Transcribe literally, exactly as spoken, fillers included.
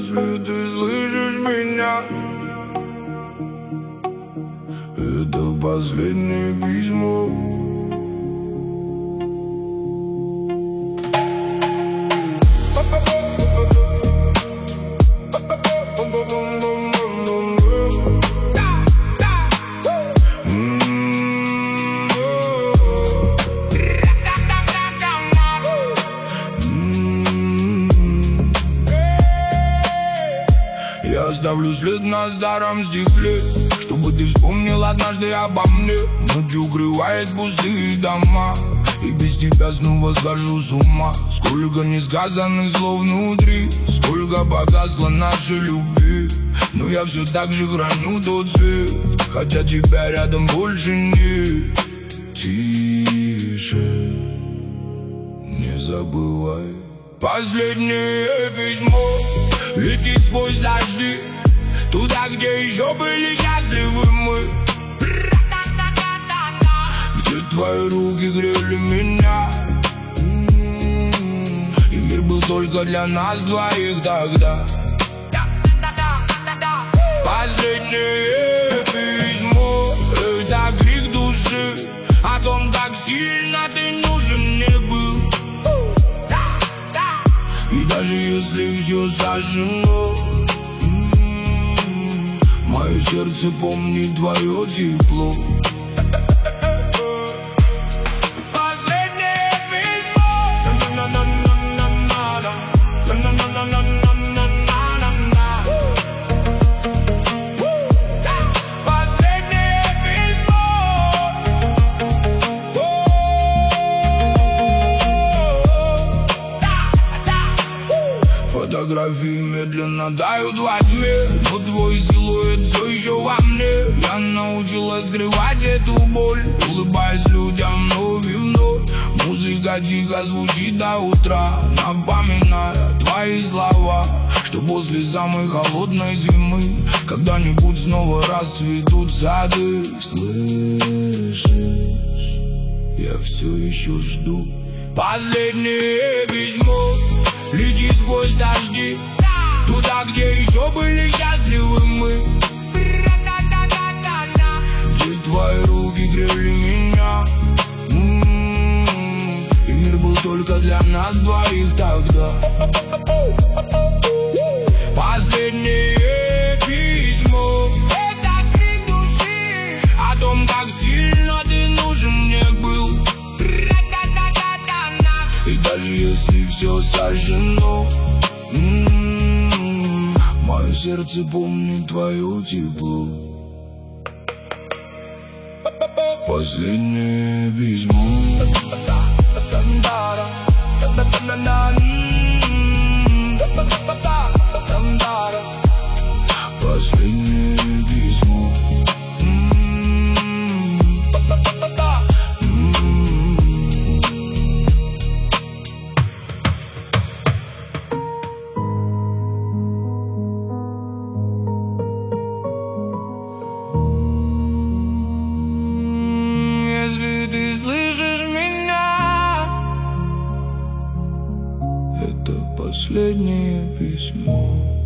Если ты слышишь меня, это последнее письмо. Я оставлю след на старом стекле, чтобы ты вспомнил однажды обо мне. Ночью укрывает пустые дома, и без тебя снова схожу с ума. Сколько несказанных слов внутри, сколько погасло нашей любви, но я все так же храню тот цвет, хотя тебя рядом больше нет. Тише, не забывай. Последнее письмо летит сквозь дожди, туда, где еще были счастливы мы, где твои руки грели меня, и мир был только для нас двоих тогда. Последнее письмо — это крик души о том, как сильно ты нужен мне был. И даже если все сожжено, мое сердце помнит твое тепло. Последнее письмо. Последнее письмо. Фотографии медленно тают во тьме, но твой силуэт все еще во мне. Я научилась скрывать эту боль, улыбаясь людям вновь и вновь. Музыка тихо звучит до утра, напоминая твои слова, что после самой холодной зимы когда-нибудь снова расцветут сады. Слышишь, я все еще жду. Последнее письмо летит сквозь дожди, туда, где еще были счастливы мы, где твои руки грели меня, и мир был только для нас двоих тогда. Последнее письмо — это крик души о том, как сильно ты нужен мне был. И даже если все сожжено, м-м-м, мое сердце помнит твое тепло. Последнее письмо. Последнее письмо. Если ты слышишь меня, это последнее письмо.